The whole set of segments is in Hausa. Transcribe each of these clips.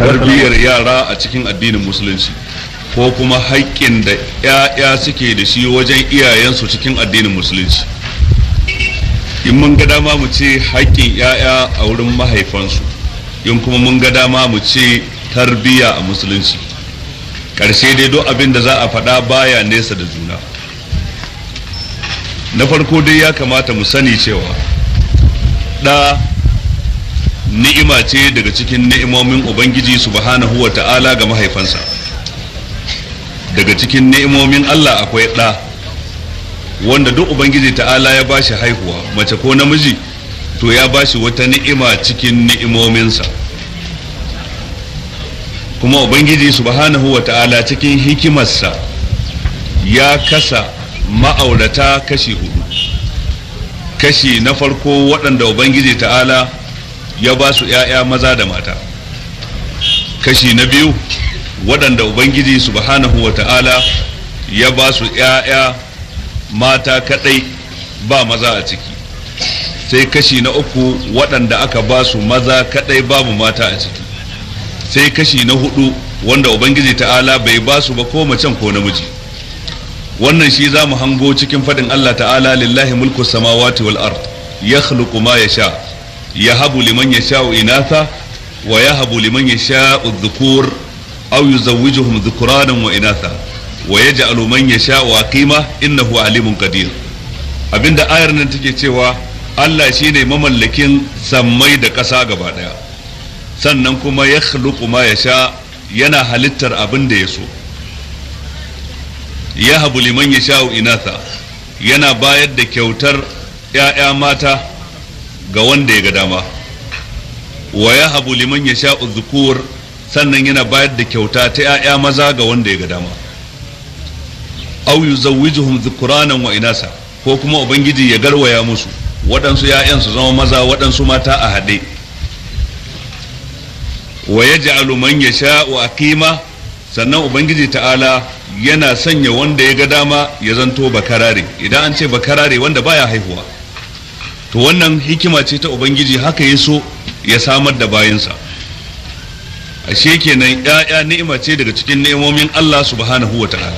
tarbiyyar yara a cikin addinin musulunci ko kuma haƙƙin da 'ya'ya suke da shi wajen iyayensu cikin addinin musulunci. In mun ga dama mu ce haƙƙin 'ya'ya a wurin mahaifansu, in kuma mun ga dama mu ce tarbiyya a musulunci. Ƙarshe dai duk abin da za a faɗa baya nesa da juna. Na farko dai ya kamata mu sani cewa ɗa ni'ima ce daga cikin ni'imomin Ubangiji subhanahu wa ta'ala ga mahaifansa. Daga cikin ni'imomin Allah akwai ɗa wanda duk Ubangiji ta'ala ya bashi haihuwa, mace ko namiji, to ya bashi wata ni'ima cikin ni'imominsa. Kuma Ubangiji subhanahu wa ta'ala cikin hikimarsa ya kasa ma'aurata kashi hudu. Kashi na farko waɗanda Ubangiji ta'ala ya ba su ‘ya'ya maza da mata. Kashi na biyu waɗanda Ubangiji subhanahu wa ta'ala ya ba su ‘ya'ya mata kaɗai ba maza a ciki. Sai kashi na uku waɗanda aka ba su maza kaɗai babu mata a ciki. Sai kashi na hudu wanda Ubangiji ta'ala bai ba su ba ko macen ko namiji. Wannan shi za mu hango cikin faɗin Allah ta'ala, lillahi mulku samawati wal ard yakhluqu ma yasha yahabu liman yasha'u inatha wa yahabu liman yasha'u dhukur aw yuzawwijuhum dhukuranan wa inatha wa yaj'alu man yasha'u aqima innahu alimun qadir. Abinda ayar nan take cewa Allah shine mamallakin sammai da ƙasa gaba daya, sannan kuma yakhluqu ma yasha, yana halittar abin da ya so. Yahabu liman yasha'u inatha, yana bayar da kyautar ‘ya'ya mata ga wanda ya ga dama. Wa yahabu liman yasha'u dhukur, sannan yana bayar da kyauta ta ‘ya'ya maza ga wanda ya ga dama. Aw yuzawwijuhum dhukuranan wa inasa, ko kuma Ubangiji ya garwaya musu waɗansu ‘ya'yan su zama maza waɗansu mata a haɗe. Wa yaj'alu man yasha'u aqima, sannan Ubangiji ta'ala yana sanya wanda ya ga dama ya zanto bakarare. Idan an ce bakarare wanda baya haihuwa, to wannan hikima ce ta Ubangiji, haka ya so ya samar da bayinsa. Ashe kenan ‘ya'ya ni'ima ce daga cikin ni'imomin Allah subhanahu wa ta'ala.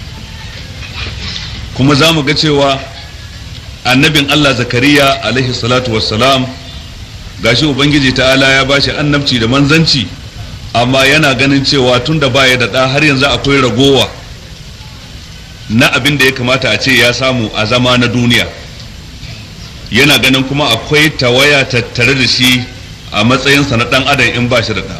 Kuma za mu ga cewa annabin Allah Zakariya alaihi salatu wassalam, gashi Ubangiji ta'ala ya bashi annabci da manzanci, amma yana ganin cewa tun da baya da ɗa har yanzu akwai ragowa na abin da ya kamata a ce ya samu a zama na duniya. Yana ganin kuma akwai tawaya tattare da shi a matsayinsa na ɗan adam in ba shi da ɗa.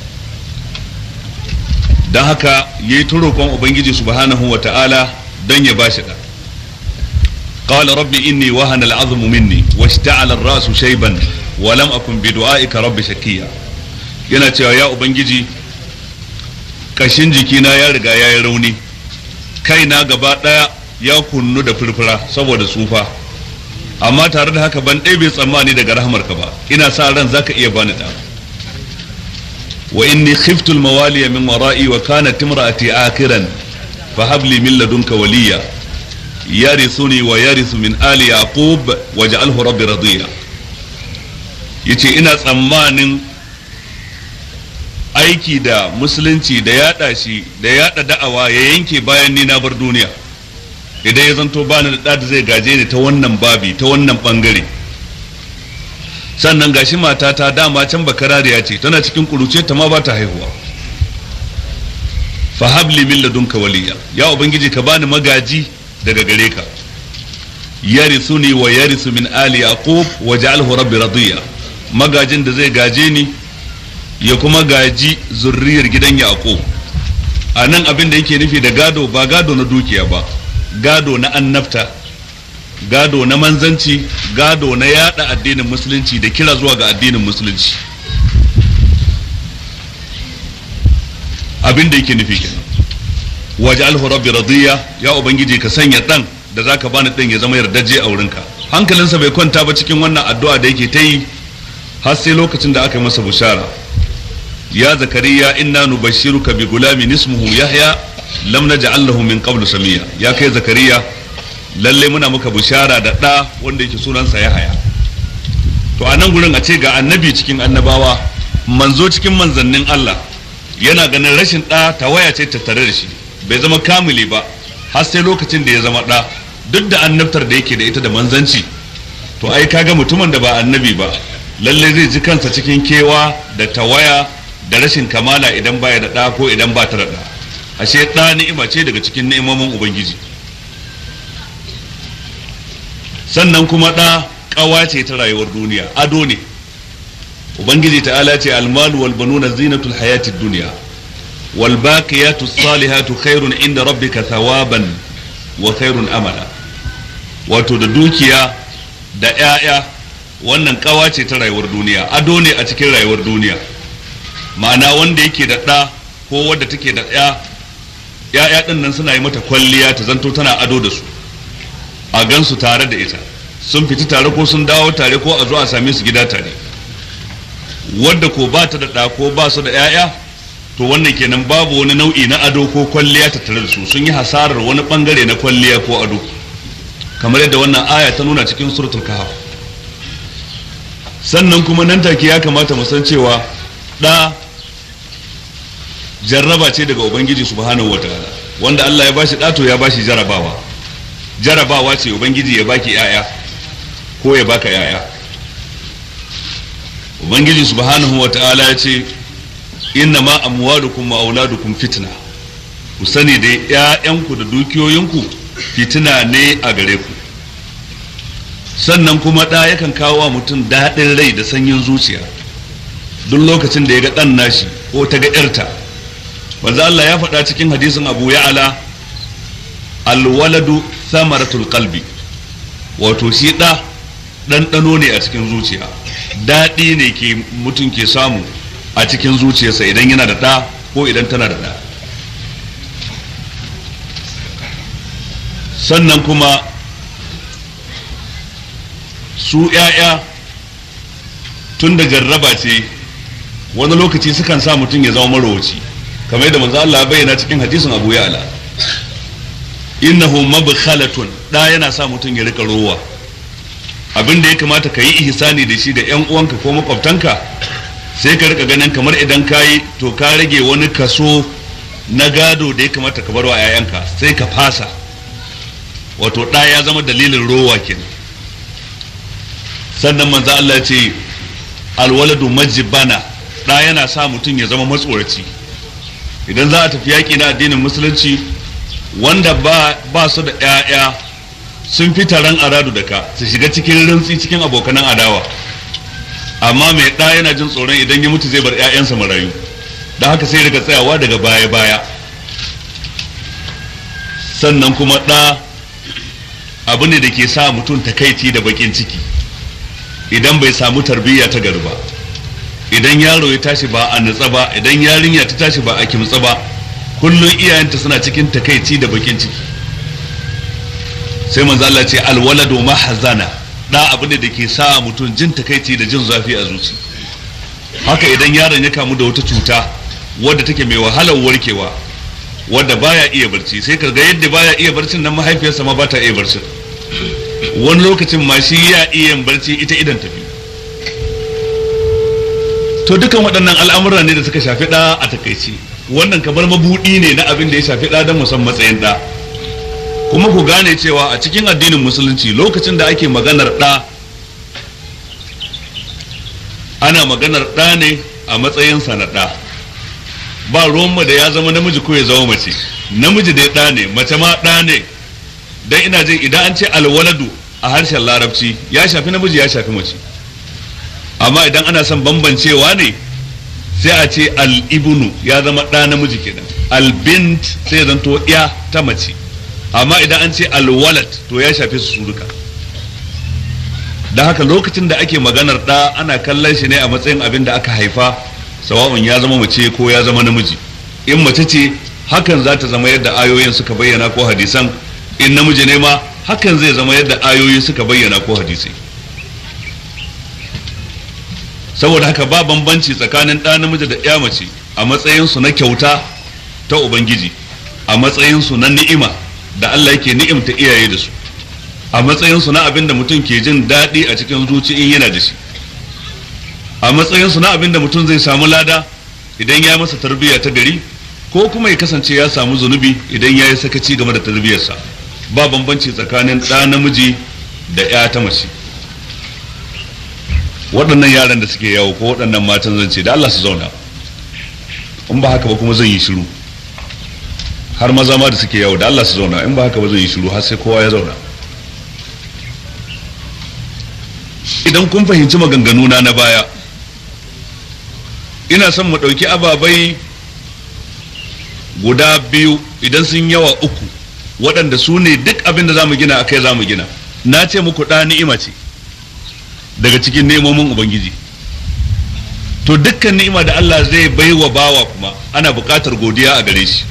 Don haka ya yi roƙon Ubangiji subhanahu wa ta'ala don ya ba shi ɗa. قال ربي إني وهن العظم مني واشتعل الرأس شيبا ولم أكن بدعائك رب شقيا. yana cewa ya Ubangiji, kashin jikina ya riga ya yi rauni, kaina gaba ɗaya ya kunnu da furfura saboda tsufa, amma tare da haka ban ɗaya bai tsammani daga rahamarka ba, ina sa ran zaka iya bani ɗa. Wa inni khiftu al-mawaliya min wara'i wa kanat imra'ati akiran fa hab li min ladunka waliya yarithuni wa yarithu min ali yaqub waj'alhu rabbi radiya. Yace ina tsammanin aiki da musulunci da yada shi da yada da'awa ya yanke bayan ni na bar duniya, idan ya zanto bani da da zai gaje ni ta wannan babi, ta wannan bangare. Sannan gashi matata dama can bakarariya ce, tana cikin kuruce ta ma ba ta haihuwa. fa habli min ladunka waliya, ya Ubangiji ka bani magaji daga gare ka. Yarithuni wa yarithu min ali yaqub waj'alhu rabbi radiya, magajin da zai gaje ni ya kuma gaji zurriyar gidan Yaqub. A nan abin da yake nufi da gado ba gado na dukiya ba, gado na annabta, gado na manzanci, gado na yada addinin musulunci da kira zuwa ga addinin musulunci. Abin da yake nufi kenan. Waj'alhu rabbi radiya, ya Ubangiji ka sanya dan da zaka bani dan ya zama yardaje a wurinka. Hankalinsa bai kwanta ba cikin wannan addu'a da yake ta yi har sai lokacin da aka yi masa bushara. Ya Zakariya inna nubashshiruka bi gulamin ismuhu Yahya lam naj'al lahu min qablu samiya. Ya kai Zakariya, lalle muna maka bushara da ɗa wanda yake sunansa Yahya. To a nan gurin a ce ga annabi cikin annabawa, manzo cikin manzannin Allah, yana ganin rashin ɗa tawaya ce tattare da shi, bai zama kamili ba har sai lokacin da ya zama ɗa, duk da annabtar da yake da ita da manzanci. To ai kaga mutumin da ba annabi ba lalle zai ji kansa cikin kewa da tawaya da rashin kamala idan baya da ɗa ko idan ba ta da ɗa. Ashe ɗa ni'ima ce daga cikin ni'imomin ubangiji. Sannan kuma ɗa ƙawa ce ta rayuwar duniya, ado ne. ubangiji ta'ala ce almalu wal banuna zinatul hayatid dunya wal baqiyatus salihatu khairun inda rabbika thawaban wa khairun amala. Wato da dukiya da 'ya'ya wannan ƙawa ce ta rayuwar duniya, ado ne a cikin rayuwar duniya. Ma'ana wanda yake da ɗa ko wadda take da 'ya'ya ɗin nan suna yi mata kwalliya ta zanto tana ado da su, a gansu tare da ita, sun fiti tare ko sun dawo tare ko a zo a same su gida tare. Wadda ko ba ta da ɗa ko ba su da 'ya'ya, to wannan kenan babu wani nau'i na ado ko kwalliya ta tare da su, sun yi hasarar wani bangare na kwalliya ko ado, kamar yadda wannan aya ta nuna cikin suratul kahf. Sannan kuma nan take ya kamata mu san cewa ɗa jarraba ce daga ubangiji subhanahu wataala, wanda Allah ya bashi ɗa to ya bashi jarabawa ce ubangiji ya baki 'ya'ya ko ya baka 'ya'ya. Ubangiji subhanahu wataala ya ce inna ma amwalukum wa auladukum fitna, ku sani da 'ya'yanku da dukiyoyinku fitina ne a gare ku. Sannan kuma ɗa yakan kawo wa mutum daɗin rai da sanyin zuciya duk lokacin da ya ga ɗan nashi ko ta ga 'yarta. Manzo Allah ya faɗa cikin hadisin Abu Ya'la, alwaladu samaratul qalbi, wato shi ɗa ɗanɗano ne a cikin zuciya, daɗi ne ke mutum ke samu a cikin zuciyarsa idan yana da ɗa ko idan tana da ɗa. Sannan kuma su 'ya'ya tun da jarraba ce wani lokaci sukan sa mutum ya zama marowaci, kamar yadda manzo Allah ya bayyana cikin hadisin Abu Ya'la, innahu mabkhalatun, da yana sa mutum ya rika rowa. Abin da ya kamata ka yi ihsani da shi da 'yan uwanka ko makwabtanka, sai ka rika ganin kamar idan ka yi to ka rage wani kaso na gado da ya kamata ka bar wa 'ya'yanka, sai ka fasa. Wato ɗa ya zama dalilin rowa kenan. Sannan manzo Allah ya ce alwaladu majibana, ɗa yana sa mutum ya zama matsoraci. Idan za a tafi yaƙi na addinin musulunci, wanda ba su da 'ya'ya sun fi taron aradu da ka su shiga cikin rintsi cikin abokanan adawa, amma mai ɗa yana jin tsoron idan ya mutu zai bar 'ya'yansa marayu, da haka sai daga tsayawa daga baya-baya. Sannan kuma ɗa abu ne da ke sa mutum takaici da bakin ciki idan bai samu tarbiyya ta gari ba, idan yaro ya tashi ba a nutsa ba, idan yarinya ta tashi ba a kimtsa ba, kullum iyayenta suna cikin takaici da bakin ciki. Sai manzo Allah ce alwaladu mahzana, da abu ne da ke sa mutum jin takaici da jin zafi a zuci. Haka idan yaron ya kamu da wata cuta wadda take mai wahalar warkewa, wadda baya iya barci, sai ka ga yadda baya iya barcin nan mahaifiyarsa ma ba ta iya barcin, wani lokacin ma shi ya iya barci ita idan tafi. To dukan waɗannan al'amura ne da suka shafi ɗa a takaici. Wannan kamar mabuɗi ne na abin da ya shafi ɗa don musan matsayin ɗa. Kuma ku gane cewa a cikin addinin musulunci lokacin da ake maganar ɗa, ana maganar ɗa ne a matsayinsa na ɗa. Ba ruwanmu da ya zama namiji ko ya zama mace, namiji dai ɗa ne, mace ma ɗa ne. Dan ina jin idan an ce alwaladu a harshen larabci ya shafi namiji ya shafi mace, amma idan ana son bambancewa ne sai a ce al-ibnu ya zama ɗa namiji kenan, al-bint sai ya zanto ya ta mace, amma idan an ce al-walad to ya shafi su duka. Da haka lokacin da ake maganar ɗa ana kallon shi ne a matsayin abin da aka haifa, sawa'un ya zama mace ko ya zama namiji. In mace ce hakan za ta zama yadda ayoyin suka bayyana ko hadisan, in namiji ne ma hakan zai zama yadda ayoyi suka bayyana ko hadisai. Saboda haka ba bambanci tsakanin ɗa namiji da ƴa mace a matsayinsu na kyauta ta Ubangiji, a matsayinsu na ni'ima da Allah yake ni'imta iyaye da su, a matsayinsu na abin da mutum ke jin daɗi a cikin zuci in yana da shi, a matsayinsu na abin da mutum zai samu lada idan ya masa tarbiyya ta gari, ko kuma ya kasance ya samu zunubi idan ya yi sakaci game da tarbiyyarsa. Ba bambanci tsakanin ɗa namiji da ya ta mace. Waɗannan yaran da suke yawo ko waɗannan matan zan ce da Allah su zauna, in ba haka ba kuma zan yi shiru. Har maza ma da suke yawo da Allah su zauna, in ba haka ba zan yi shiru har sai kowa ya zauna. Idan kun fahimci maganganuna na baya, ina son mu ɗauki ababai guda biyu, idan sun yawa uku, waɗanda su ne duk abin da za mu gina a kai za mu gina. Na ce muku ɗa ni'ima ce daga cikin nemomin Ubangiji. To dukkan ni'ima da Allah zai bai wa bawa kuma ana buƙatar godiya a gare shi.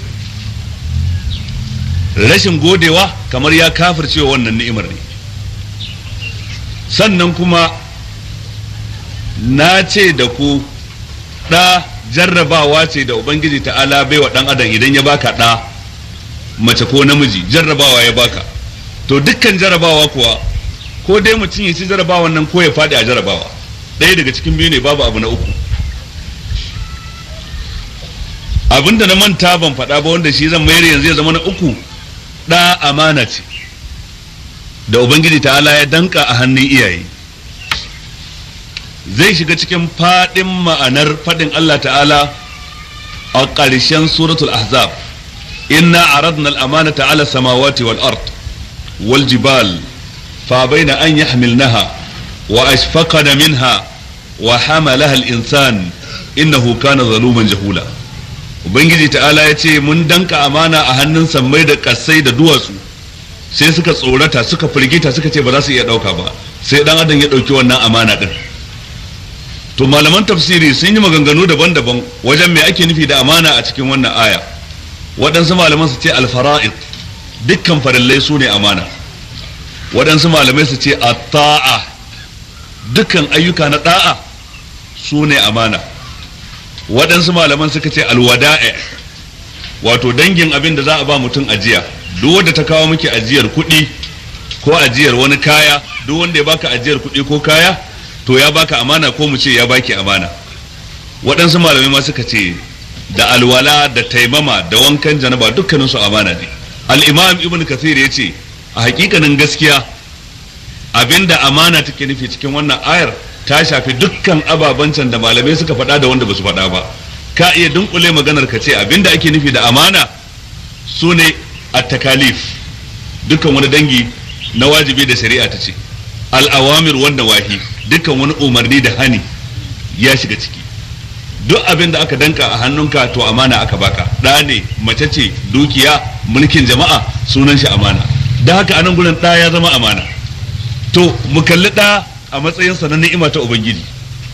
Rashin godewa kamar ya kafircewa wannan ni'imar ne. Sannan kuma na ce da ku ɗa jarrabawa ce da Ubangiji ta'ala bai wa ɗan adam idan ya baka ɗa mace ko namiji, jarrabawa ya baka. To dukkan jarrabawa kuwa ko dai mutum ya ci jarrabawan nan ko ya faɗi a jarrabawa, ɗaya daga cikin biyu ne, babu abu na uku. Abinda na manta ban faɗa ba wanda shi zan mayar yanzu ya zama na uku, ɗa amana ce da Ubangiji ta'ala ya danka a hannun iyaye. Zai shiga cikin faɗin ma'anar faɗin Allah ta'ala a ƙarshen suratul ahzab, inna aradna al-amanata ala samawati wal ard wal jibal fa bayna an yahmilnaha wa ashfaqna minha wa hamalaha al-insan innahu kana zaluman jahula. Ubangiji ta'ala ya ce mun danka amana a hannun sammai da ƙasai da duwatsu, sai suka tsorata suka firgita suka ce ba za su iya ɗauka ba, sai ɗan adam ya ɗauki wannan amana ɗin. To malaman tafsiri sun yi maganganu daban-daban wajen me ake nufi da amana a cikin wannan aya. Waɗansu malaman su ce alfara'id, dukkan farillai su ne amana. Waɗansu malamai su ce at-ta'a, dukkan ayyuka na ɗa'a su ne amana. Waɗansu malaman suka ce alwada'i, wato dangin abin da za a ba mutum ajiya. Duk wanda ta kawo miki ajiyar kuɗi ko ajiyar wani kaya, duk wanda ya baka ajiyar kuɗi ko kaya, to ya baka amana, ko mu ce ya baki amana. Waɗansu malamai ma suka ce da alwala da taimama da wankan janaba dukkanin su amana ne. Al-Imam Ibn Kathir ya ce a hakikanin gaskiya abinda amana take nufi cikin wannan ayar ta shafi dukkan ababen can da malamai suka faɗa da wanda ba su faɗa ba. Ka iya dunkule maganar ka ce abinda ake nufi da amana su ne at-takalif, dukkan wani dangi na wajibi da shari'a ta ce, al-awamir wan nawahi, dukkan wani umarni da hani ya shiga ciki. Duk abin da aka danka a hannunka to amana aka baka, ɗa ne, mace ce, dukiya, mulkin jama'a, sunan shi amana. Da haka anan gurin ɗa ya zama amana. To mu kalli ɗa a matsayinsa na ni'ima ta Ubangiji,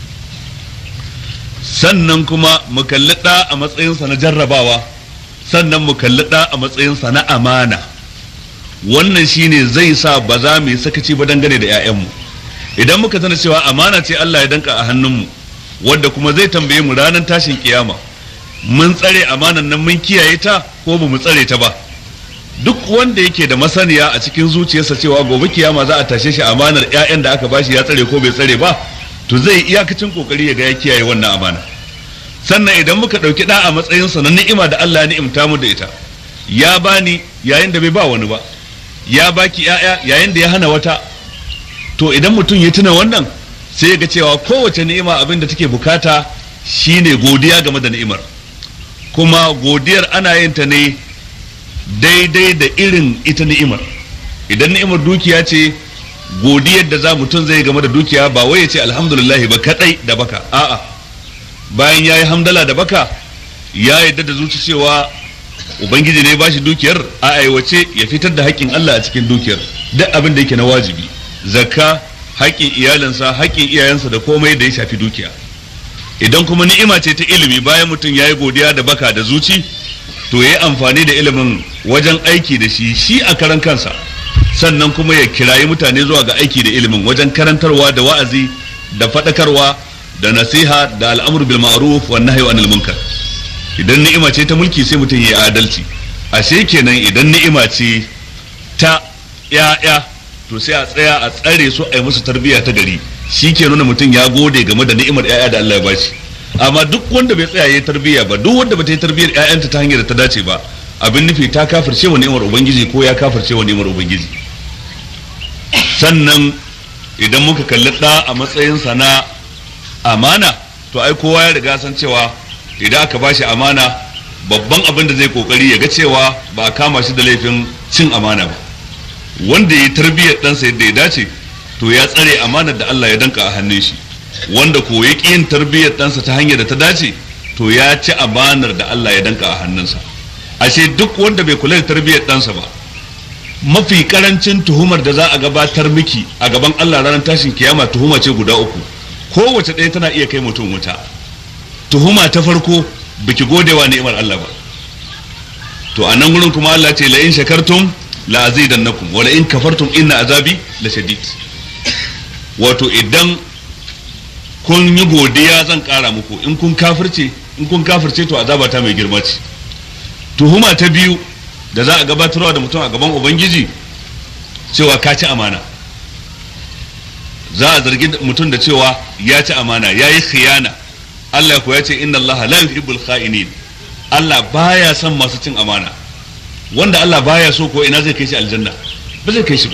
sannan kuma mu kalli ɗa a matsayinsa na jarrabawa, sannan mu kalli ɗa a matsayinsa na amana. Wannan shine zai sa ba za mu yi sakaci ba dangane da 'ya'yanmu. Idan muka tana cewa amana ce Allah ya danka a hannunmu, wadda kuma zai tambaye mu ranar tashin kiyama, mun tsare amanan nan mun kiyaye ta ko ba mu tsare ta ba. Duk wanda yake da masaniya a cikin zuciyarsa cewa gobe kiyama za a tashe shi amanar 'ya'yan da aka bashi ya tsare ko bai tsare ba, to zai iyakacin kokari ya ga ya kiyaye wannan amana. Sannan idan muka ɗauki ɗa a matsayinsa na ni'ima da Allah ya ni'imta mu da ita, ya bani yayin da bai ba wani ba, ya baki 'ya'ya yayin da ya hana wata. To idan mutum ya tuna wannan, sai ya ga cewa kowace ni'ima abin da take bukata shine godiya game da ni'imar, kuma godiyar ana yin ta ne daidai da irin ita ni'imar. Idan ni'imar dukiya ce, godiyar da za mutum zai game da dukiya ba wai ya ce alhamdulillah ba kadai da baka, a'a, bayan ya yi hamdala da baka, ya yarda da zuci cewa ubangiji ne ba shi dukiyar, a aiwace ya fitar da haƙƙin Allah a cikin dukiyar, duk abin da yake na wajibi, zakka, haƙƙin iyalinsa, haƙƙin iyayensa da komai da ya shafi dukiya. Idan kuma ni'ima ce ta ilimi, bayan mutum ya yi godiya da baka da zuci, to ya yi amfani da ilimin wajen aiki da shi a karan kansa, sannan kuma ya kirayi mutane zuwa ga aiki da ilimin wajen karantarwa da wa'azi da faɗakarwa da nasiha da al'amru bil ma'ruf wan nahyi anil munkar. Idan ni'ima ce ta mulki sai mutum ya yi adalci. Ashe kenan idan ni'ima ce ta ya'ya, to sai a tsaya a tsare su a yi musu tarbiyya ta gari. Shi ke nuna mutum ya gode game da ni'imar ya'ya da Allah ya bashi. amma duk wanda bai tsaya yayin tarbiyya ba, duk wanda bata yi tarbiyyar ƴaƴanta ta hanyar da ta dace ba, abin nufi ta kafirce wa ni'imar ubangiji ko ya kafirce wa ni'imar ubangiji. Sannan idan muka kalli ɗa a matsayin sa na amana, to ai kowa ya riga san cewa idan aka bashi amana, babban abin da zai kokari ya ga cewa ba a kama shi da laifin cin amana ba. Wanda ya yi tarbiyyar ɗansa yadda ya dace, to ya tsare amanar da Allah ya danka a hannun shi. Wanda ko ya ƙi yin tarbiyyar ɗansa ta hanyar da ta dace, to ya ci amanar da Allah ya danka a hannunsa. Ashe duk wanda bai kula da tarbiyyar ɗansa ba, mafi karancin tuhumar da za a gabatar miki a gaban Allah ranar tashin kiyama tuhuma ce guda uku, kowace ɗaya tana iya kai mutum wuta. Tuhuma ta farko, biki godewa ni'imar Allah ba. To a nan gurin kuma Allah ce la in shakartum la azidannakum wa la in kafartum inna azabi la shadid. Wato idan kun yi godiya zan kara muku, in kun kafirce to azabata mai girma ce. Tuhuma ta biyu da za a gabatarwa da mutum a gaban ubangiji, cewa ka ci amana. Za a zargi mutum da cewa ya ci amana, ya yi khiyana. Allah ko ya ce inna Allah la yuhibbul kha'inin. Allah baya son masu cin amana. Wanda Allah baya so ko ina zai kai shi aljanna? Ba zai kai shi ba.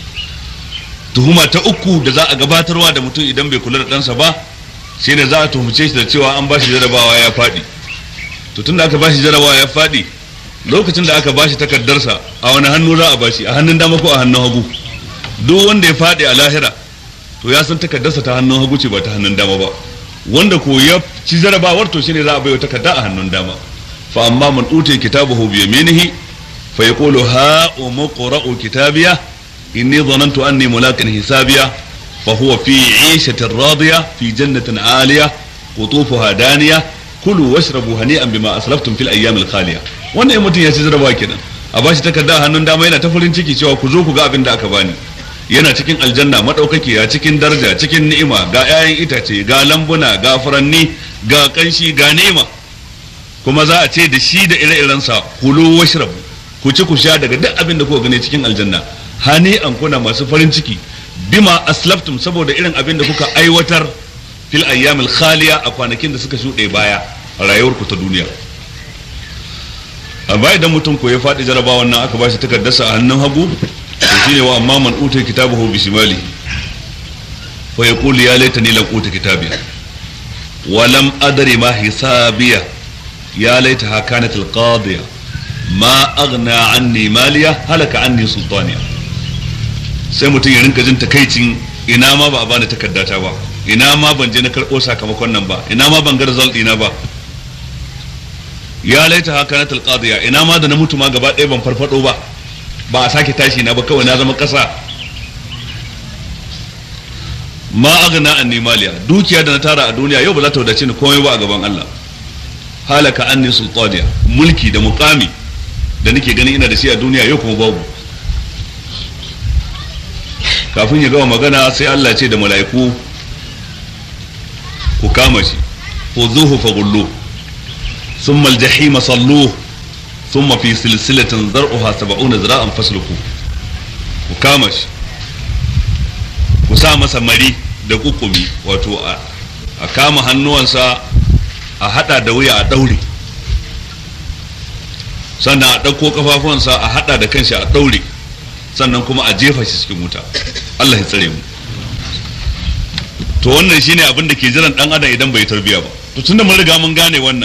Tuhuma ta uku da za a gabatarwa da mutum idan bai kula da ɗansa ba, shine za a tuhumce shi da cewa an bashi jarabawa ya faɗi. To tunda aka bashi jarabawa ya faɗi, lokacin da aka bashi takardarsa a wani hannu za a bashi, a hannun dama ko a hannun hagu? Duk wanda ya faɗi a lahira, to ya san takardarsa ta hannun hagu ce ba ta hannun dama ba. Wanda ko ya ci jarabawar, to shine za a baiwa takarda a hannun dama. Fa amma man utiya kitabahu bi yaminihi fa yaqulu ha umqra'u kitabiya inni dhanantu anni mulaqin hisabiya fa huwa fi 'ishatin radiya fi jannatin 'aliya qutufuha daniya kulu washrabu hani'an bima aslaftum fil ayyamil khaliya. Wannan mutum ya ci jarabawa kenan, a bashi takarda a hannun dama, yana ta farin ciki cewa ku zo ku ga abin da aka bani. Yana cikin aljanna madaukakiya, cikin daraja, cikin ni'ima, ga 'ya'yan itace, ga lambuna, ga furanni, ga kanshi, ga ni'ima. Kuma za a ce da shi da ire-irensa kulu washrabu, ku ci ku sha daga duk abin da kuka gani cikin aljanna. Hani'an, kuna masu farin ciki, bima aslaftum, saboda irin abin da kuka aiwatar fil ayyamil khaliya, a kwanakin da suka shuɗe baya a rayuwarku ta duniya. Amma idan mutum ko ya faɗi jarabawan nan, aka bashi takardarsa a hannun hagu, to shine wa amma man utiya kitabahu bi shimalihi fa yaqulu ya laitani lam uta kitabiya wa lam adri ma hisabiya ya laitaha kanat alqadiya ma aghna anni maliya halaka anni sultaniya. Sai mutum ya rinka jin takaicin, ina ma ba a bani takardata ba, ina ma ban je na karɓo sakamakon nan ba, ina ma ban ga result ɗina ba. Ya laitaha kanat alqadiya, ina ma da na mutu ma gaba ɗaya ban farfado ba, ba a sake tashi na ba, kawai na zama ƙasa. Ma aghna anni maliya, dukiya da na tara a duniya yau ba za ta wadace ni komai ba a gaban Allah. Halaka anni sultaniya, mulki da muqami da nake gani ina da shi a duniya yau kuma babu. Kafin ya gama magana sai Allah ce da mala'iku, ku kama shi, khuzuhu faghulluhu thumma al-jahima salluhu thumma fi silsilatin zar'uha 70 zira'an fasluku. Ku kama shi, ku sa masa mari da kukumi, wato a kama hannuwansa a hada da wuya a daure, sannan a ɗauko kafafuwansa a hada da kanshi a daure, sannan kuma a jefa shi cikin wuta. Allah ya tsare mu. To wannan shine abin da ke jiran dan adam idan bai tarbiya ba. To tunda mun riga mun gane wannan,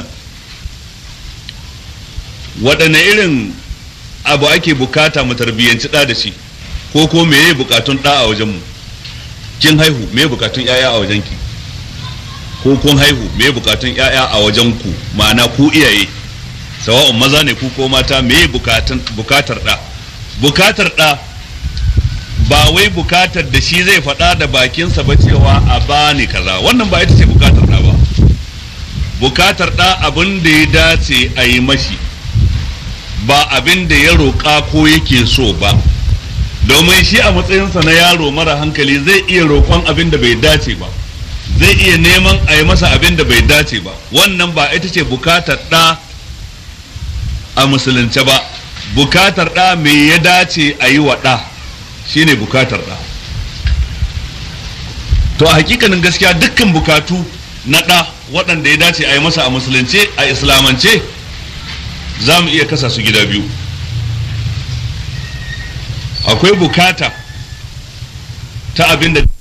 waɗanne irin abu ake bukata mu tarbiyyanci da shi, ko meye bukatun da a wajen mu? Kin haihu, meye bukatun yaya a wajen ki? Ko kun haihu, meye bukatun yaya a wajen ku? Ma'ana ku iyaye, sawa'un maza ne ku ko mata, meye bukatar da? Bukatar da ba wai bukatar da shi zai faɗa da bakinsa ba cewa a bani kaza, wannan ba ita ce bukatar da ba. Bukatar da abin da ya dace a yi mashi, ba abin da ya roƙa ko yake so ba. Domin shi a matsayinsa na yaro mara hankali zai iya roƙon abin da bai dace ba, zai iya neman a yi masa abin da bai dace ba. Wannan ba ita ce bukatar da a musulunce ba. Bukatar da me ya dace a yi wa da shine bukatar da. To a hakikanin gaskiya dukkan bukatu na da waɗanda ya dace a yi masa a musulunce a islamance za mu iya kasa su gida biyu. Akwai bukata ta abin da